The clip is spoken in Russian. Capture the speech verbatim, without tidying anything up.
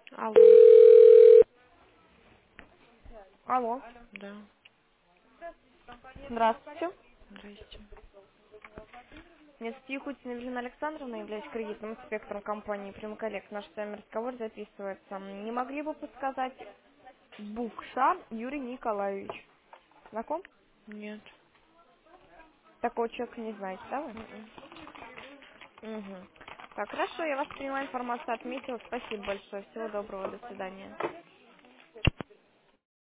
Алло. Алло. Да. Здравствуйте. Здрасте. Меня зовут Якутина Евгения Александровна, являюсь кредитным инспектором компании «Примколлект». Наш с вами разговор записывается. Не могли бы подсказать Букша Юрий Николаевич? Знаком? Нет. Такого человека не знаете, да вы? М-м. Угу. Так, хорошо, я вас приняла, информацию отметила. Спасибо большое. Всего доброго, до свидания.